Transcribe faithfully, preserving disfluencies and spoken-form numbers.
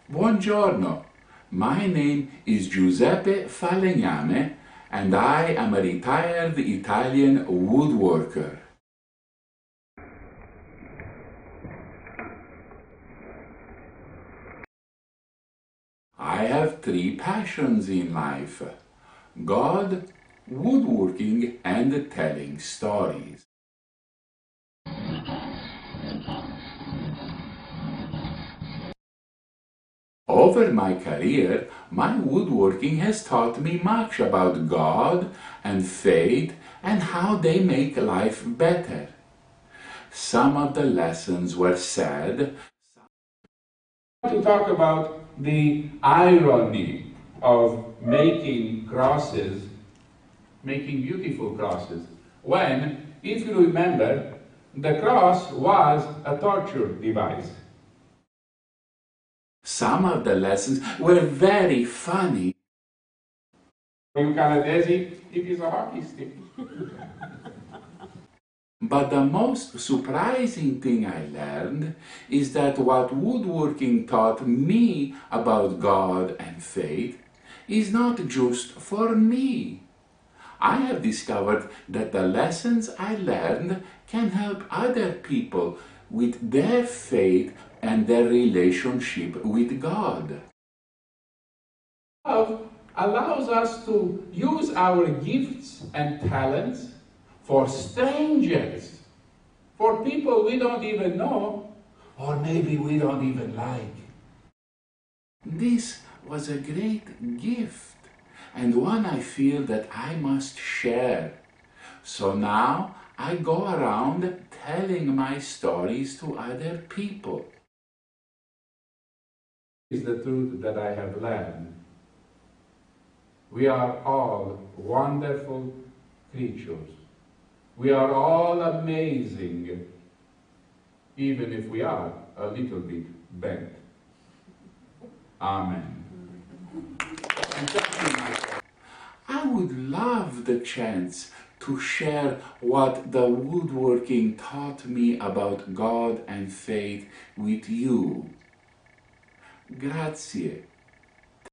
Buongiorno, my name is Giuseppe Falegname and I am a retired Italian woodworker. I have three passions in life: God, woodworking, and telling stories. Over my career, my woodworking has taught me much about God and faith and how they make life better. Some of the lessons were sad. To talk about the irony of making crosses, making beautiful crosses, when, if you remember, the cross was a torture device. Some of the lessons were very funny. In Canadese, it is a hockey stick. But the most surprising thing I learned is that what woodworking taught me about God and faith is not just for me. I have discovered that the lessons I learned can help other people with their faith and their relationship with God. Love allows us to use our gifts and talents for strangers, for people we don't even know, or maybe we don't even like. This was a great gift, and one I feel that I must share. So now I go around telling my stories to other people. Is the truth that I have learned. We are all wonderful creatures. We are all amazing, even if we are a little bit bent. Amen. I would love the chance to share what the woodworking taught me about God and faith with you. Grazie.